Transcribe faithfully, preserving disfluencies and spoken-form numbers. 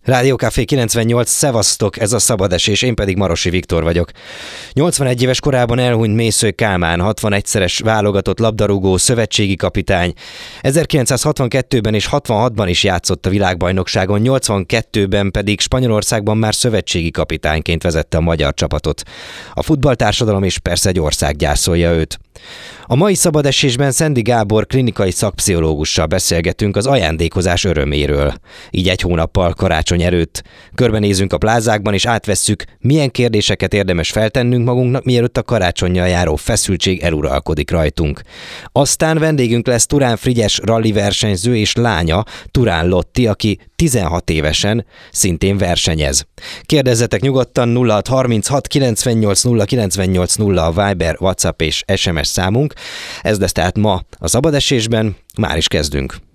Rádió Café kilencvennyolc, szevasztok, ez a Szabad Esés, én pedig Marosi Viktor vagyok. nyolcvanegy éves korában elhunyt Mészöly Kálmán, hatvanegyszeres válogatott labdarúgó, szövetségi kapitány. ezerkilencszázhatvankettőben és hatvanhatban is játszott a világbajnokságon, nyolcvankettőben pedig Spanyolországban már szövetségi kapitányként vezette a magyar csapatot. A futballtársadalom és persze egy ország gyászolja őt. A mai Szabad Esésben Szendi Gábor klinikai szakpszichológussal beszélgetünk az ajándékozás öröméről. Így egy hónappal karácsony előtt. Körbenézünk a plázákban és átvesszük, milyen kérdéseket érdemes feltennünk magunknak, mielőtt a karácsonnyal járó feszültség eluralkodik rajtunk. Aztán vendégünk lesz Turán Frigyes rali versenyző és lánya, Turán Lotti, aki tizenhat évesen szintén versenyez. Kérdezzetek nyugodtan, nulla hat harminchat kilencvennyolc nulla kilencvennyolc nulla a Viber, WhatsApp és es em es számunk. Ez lesz tehát ma a Szabad Esésben, már is kezdünk.